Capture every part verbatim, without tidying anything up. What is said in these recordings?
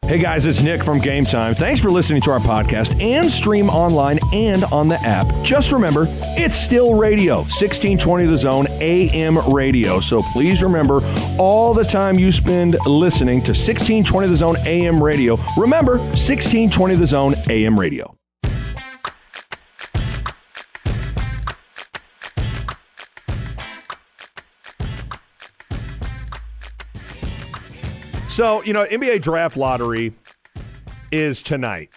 Hey guys, it's Nick from Game Time. Thanks for listening to our podcast and stream online and on the app. Just remember, it's still radio, sixteen twenty The Zone A M radio. So please remember, all the time you spend listening to sixteen twenty The Zone A M radio, remember sixteen twenty The Zone A M radio. So, you know, N B A draft lottery is tonight.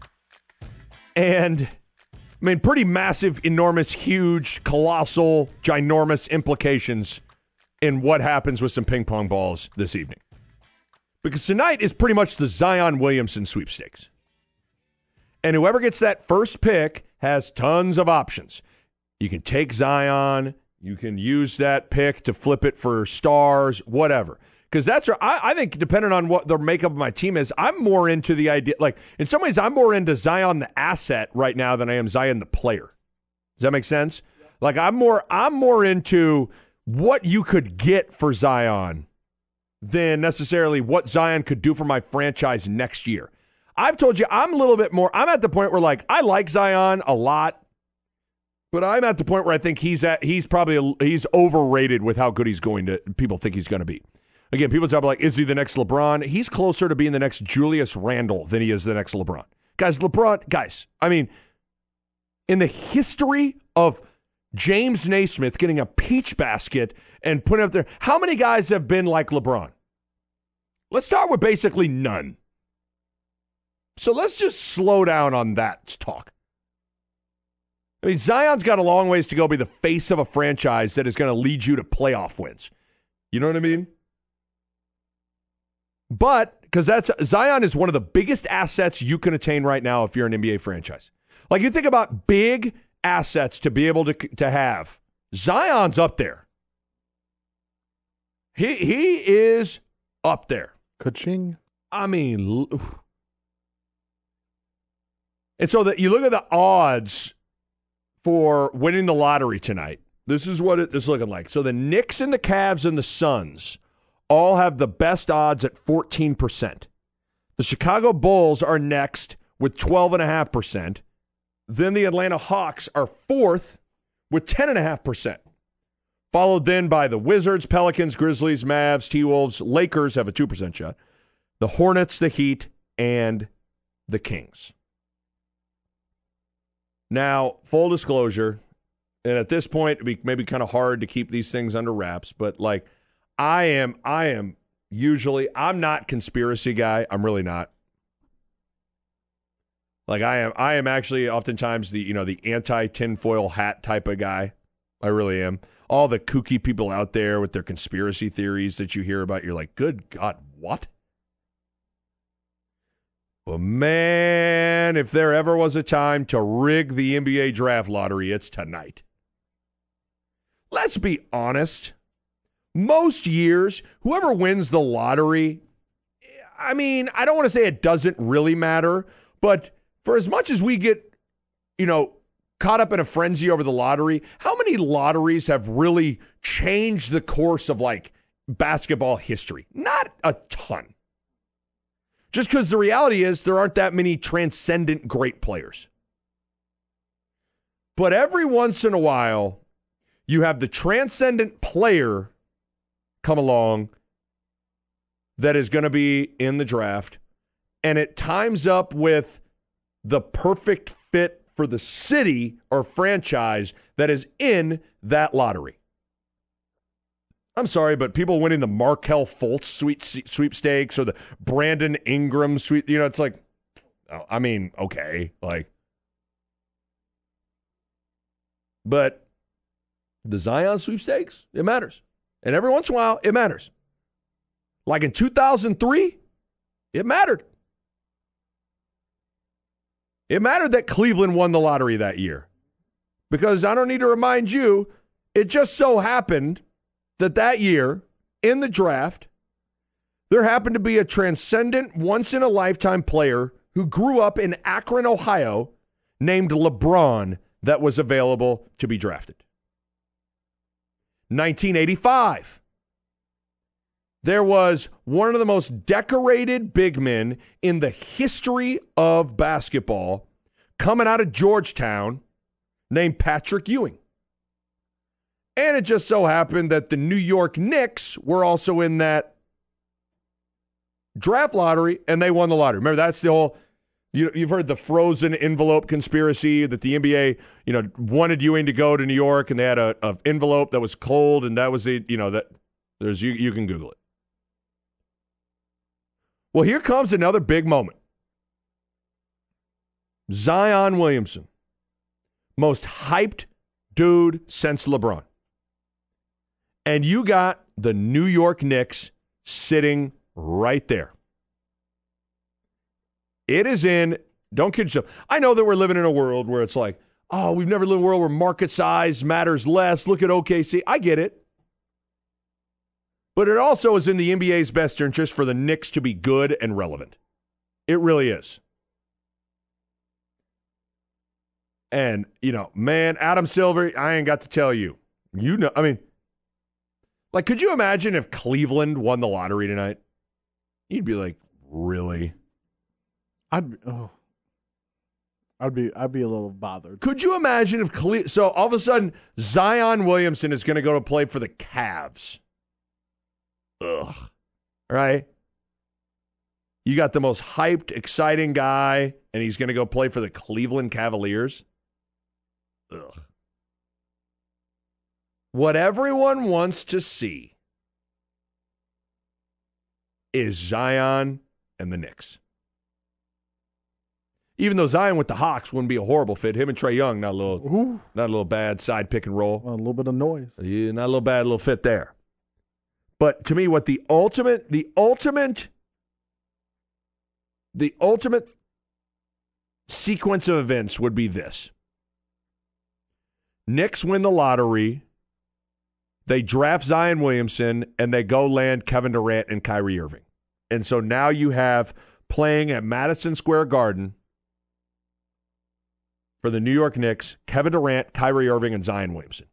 And, I mean, pretty massive, enormous, huge, colossal, ginormous implications in what happens with some ping pong balls this evening. Because tonight is pretty much the Zion Williamson sweepstakes. And whoever gets that first pick has tons of options. You can take Zion. You can use that pick to flip it for stars, whatever. Because that's, I, I think, depending on what the makeup of my team is, I'm more into the idea. Like, in some ways, I'm more into Zion the asset right now than I am Zion the player. Does that make sense? Like, I'm more, I'm more into what you could get for Zion than necessarily what Zion could do for my franchise next year. I've told you, I'm a little bit more, I'm at the point where, like, I like Zion a lot, but I'm at the point where I think he's at, he's probably, he's overrated with how good he's going to, people think he's going to be. Again, people talk about, like, is he the next LeBron? He's closer to being the next Julius Randle than he is the next LeBron. Guys, LeBron, guys, I mean, in the history of James Naismith getting a peach basket and putting up there, how many guys have been like LeBron? Let's start with basically none. So let's just slow down on that talk. I mean, Zion's got a long ways to go be the face of a franchise that is going to lead you to playoff wins. You know what I mean? But, because that's Zion is one of the biggest assets you can attain right now if you're an N B A franchise. Like, you think about big assets to be able to, to have. Zion's up there. He he is up there. Ka-ching. I mean, and so that you look at the odds for winning the lottery tonight. This is what it is looking like. So the Knicks and the Cavs and the Suns all have the best odds at fourteen percent. The Chicago Bulls are next with twelve point five percent. Then the Atlanta Hawks are fourth with ten point five percent. Followed then by the Wizards, Pelicans, Grizzlies, Mavs, T-Wolves. Lakers have a two percent shot. The Hornets, the Heat, and the Kings. Now, full disclosure, and at this point, it'd be maybe kind of hard to keep these things under wraps, but like, I am, I am usually, I'm not conspiracy guy. I'm really not. Like I am, I am actually oftentimes the, you know, the anti-tinfoil hat type of guy. I really am. All the kooky people out there with their conspiracy theories that you hear about, you're like, good God, what? Well, man, if there ever was a time to rig the N B A draft lottery, it's tonight. Let's be honest. Most years, whoever wins the lottery, I mean, I don't want to say it doesn't really matter, but for as much as we get, you know, caught up in a frenzy over the lottery, how many lotteries have really changed the course of, like, basketball history? Not a ton. Just because the reality is there aren't that many transcendent great players. But every once in a while, you have the transcendent player come along that is going to be in the draft, and it times up with the perfect fit for the city or franchise that is in that lottery. I'm sorry, but people winning the Markelle Fultz sweep, sweepstakes or the Brandon Ingram sweep, you know, it's like, I mean, okay, like, but the Zion sweepstakes, it matters. And every once in a while, it matters. Like in two thousand three, it mattered. It mattered that Cleveland won the lottery that year. Because I don't need to remind you, it just so happened that that year, in the draft, there happened to be a transcendent, once-in-a-lifetime player who grew up in Akron, Ohio, named LeBron, that was available to be drafted. nineteen eighty-five. there was one of the most decorated big men in the history of basketball coming out of Georgetown named Patrick Ewing. And it just so happened that the New York Knicks were also in that draft lottery, and they won the lottery. Remember, that's the whole, you, you've heard the frozen envelope conspiracy that the N B A, you know, wanted Ewing to go to New York, and they had a, a envelope that was cold, and that was the, you know, that there's, you, you can Google it. Well, here comes another big moment. Zion Williamson, most hyped dude since LeBron. And you got the New York Knicks sitting right there. It is in, don't kid yourself. I know that we're living in a world where it's like, oh, we've never lived in a world where market size matters less. Look at O K C. I get it. But it also is in the N B A's best interest for the Knicks to be good and relevant. It really is. And, you know, man, Adam Silver, I ain't got to tell you. You know, I mean, like, could you imagine if Cleveland won the lottery tonight? You'd be like, really? I'd be, oh, I'd be, I'd be a little bothered. Could you imagine if Cle- so all of a sudden Zion Williamson is going to go to play for the Cavs? Ugh. Right? You got the most hyped, exciting guy, and he's going to go play for the Cleveland Cavaliers? Ugh. What everyone wants to see is Zion and the Knicks. Even though Zion with the Hawks wouldn't be a horrible fit, him and Trae Young, not a little, Ooh. not a little bad side pick and roll. Well, a little bit of noise. Yeah, not a little bad, little fit there. But to me, what the ultimate, the ultimate, the ultimate sequence of events would be this. Knicks win the lottery. They draft Zion Williamson, and they go land Kevin Durant and Kyrie Irving. And so now you have playing at Madison Square Garden for the New York Knicks, Kevin Durant, Kyrie Irving, and Zion Williamson.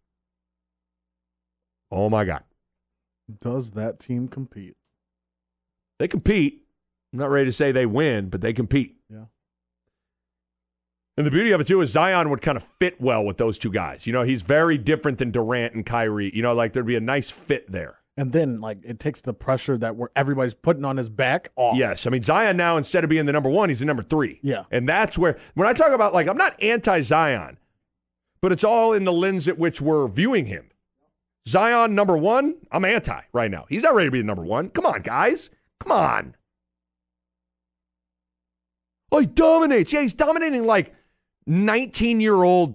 Oh, my God. Does that team compete? They compete. I'm not ready to say they win, but they compete. Yeah. And the beauty of it, too, is Zion would kind of fit well with those two guys. You know, he's very different than Durant and Kyrie. You know, like there'd be a nice fit there. And then, like, it takes the pressure that we're, everybody's putting on his back off. Yes. I mean, Zion now, instead of being the number one, he's the number three. Yeah. And that's where, when I talk about, like, I'm not anti-Zion, but it's all in the lens at which we're viewing him. Zion, number one, I'm anti right now. He's not ready to be the number one. Come on, guys. Come on. Oh, he dominates. Yeah, he's dominating, like, nineteen-year-old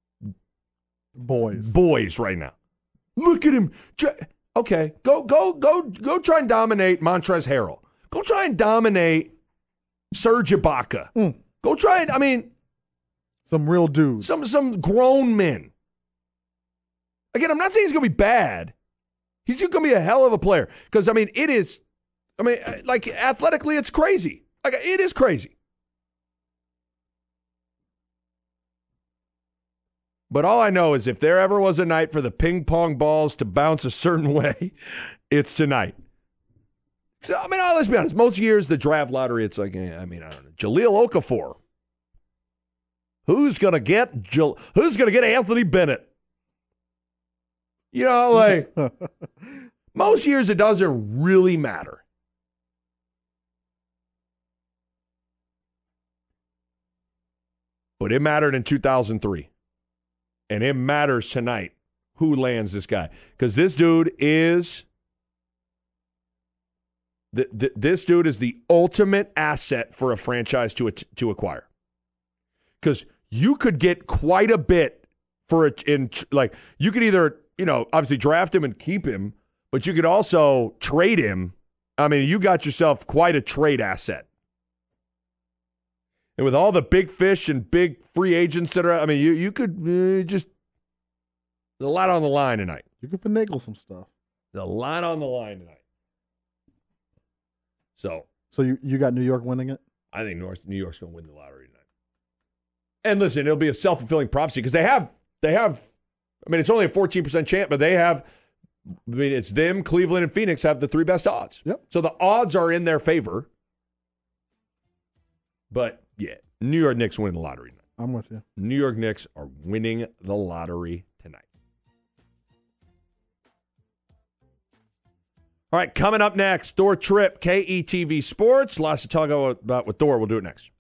boys boys right now. Look at him. Okay, go go go go try and dominate Montrezl Harrell. Go try and dominate Serge Ibaka. Mm. Go try and, I mean, some real dudes. Some some grown men. Again, I'm not saying he's going to be bad. He's going to be a hell of a player because, I mean, it is, I mean, like, athletically, it's crazy. Like, it is crazy. But all I know is if there ever was a night for the ping pong balls to bounce a certain way, it's tonight. So, I mean, let's be honest. Most years, the draft lottery, it's like, I mean, I don't know. Jahlil Okafor. Who's going to get Jal- Who's going to get Anthony Bennett? You know, like, most years it doesn't really matter. But it mattered in two thousand three. And it matters tonight who lands this guy. Because this dude is th- th- this dude is the ultimate asset for a franchise to to acquire. Because you could get quite a bit for it in, like, you could either, you know, obviously draft him and keep him, but you could also trade him. I mean, you got yourself quite a trade asset. And with all the big fish and big free agents that are, I mean, you you could uh, just, there's a lot on the line tonight. You could finagle some stuff. There's a lot on the line tonight. So. So you, you got New York winning it? I think North, New York's going to win the lottery tonight. And listen, it'll be a self-fulfilling prophecy because they have, they have, I mean, it's only a fourteen percent chance, but they have I mean, it's them, Cleveland, and Phoenix have the three best odds. Yep. So the odds are in their favor. But, yeah, New York Knicks win the lottery tonight. I'm with you. New York Knicks are winning the lottery tonight. All right, coming up next, Thor Tripp, K E T V Sports. Lots to talk about with Thor. We'll do it next.